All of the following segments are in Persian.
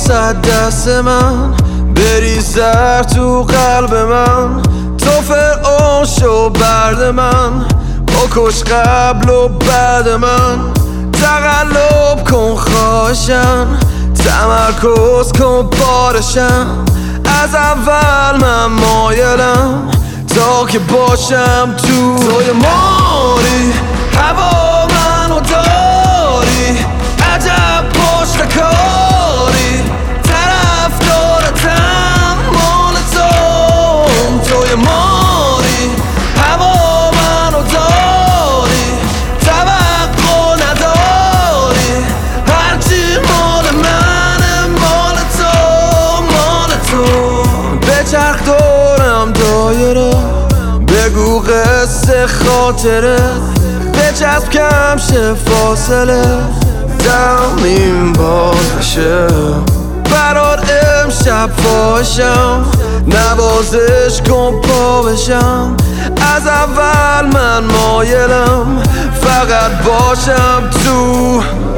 واسه دست من بریزر تو قلب من، تو فرعون شو برد من، بکش قبل و بعد من، تقلب کن خواهشم، تمرکز کن بارشم، از اول من مایلم تا که باشم توی ماری، هوا منو داری، عجب پشت کاری، طرفدارتم مال توی ماری، هوا منو داری، توقع نداری، هرچی مال منه مال تو، بچرخ دورم دایره، بگو قصه خاطره، بچسب کم شه فاصله، دمیم باز بشه، برات امشب فاشم، نوازش کن پا بشم، از اول من مایلم فقط باشم تو.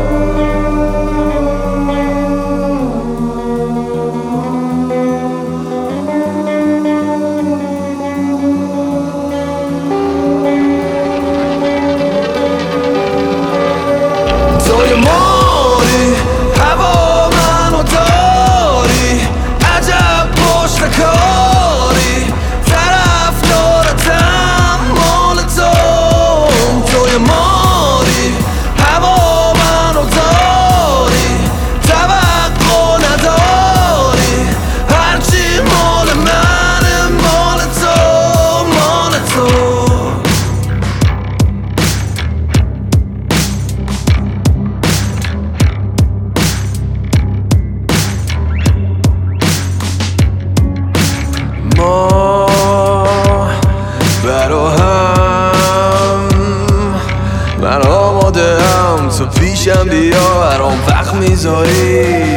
توی ماری، هوا منو داری، عجب پشت کاری، طرفدارتم مال توی ماری، هوا منو داری، توقع نداری، هرچی مال منه مال تو. ما برا هم، من آماده هم، تو پیشم بیا برام وقت میذاری،